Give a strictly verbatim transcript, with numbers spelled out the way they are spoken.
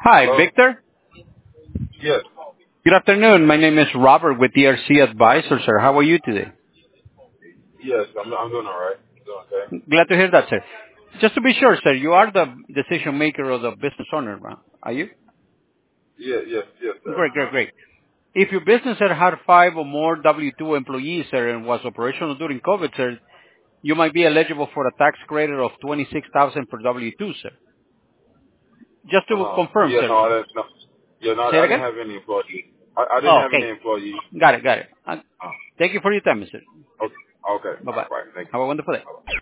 Hi, Hello? Victor. Yes. Good afternoon. My name is Robert with D R C Advisor, sir. How are you today? Yes, I'm I'm doing all right. Doing okay. Glad to hear that, sir. Just to be sure, sir, you are the decision maker or the business owner, right? Are you? Yeah, yes, yes, sir. Great, great, Uh-huh. great. If your business had had five or more W two employees, sir, and was operational during COVID, sir, you might be eligible for a tax credit of twenty-six thousand per W two, sir. Just to Uh-huh. confirm, Yeah, sir. no, I didn't no. Yeah, no, Say it I didn't again? have any employees. I, I didn't Oh, have any okay. employees. Got it, got it. Uh, Uh, Thank you for your time, mister. okay. Okay. All Bye-bye. right. Thank you. Have a wonderful day. Bye-bye.